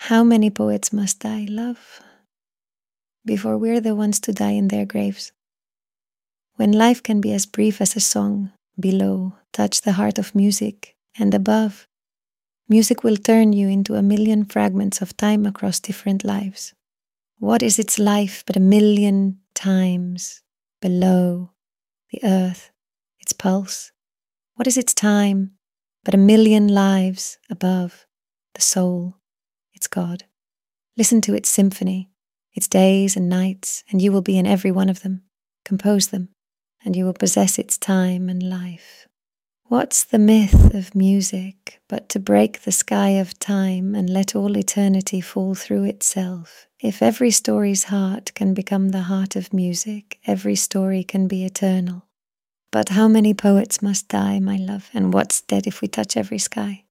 how many poets must die, love, before we're the ones to die in their graves? When life can be as brief as a song, below, touch the heart of music, and above, music will turn you into a million fragments of time across different lives. What is its life but a million times below the earth, its pulse? What is its time but a million lives above the soul, its God? Listen to its symphony, its days and nights, and you will be in every one of them. Compose them, and you will possess its time and life. What's the myth of music but to break the sky of time and let all eternity fall through itself? If every story's heart can become the heart of music, every story can be eternal. But how many poets must die, my love, and what's dead if we touch every sky?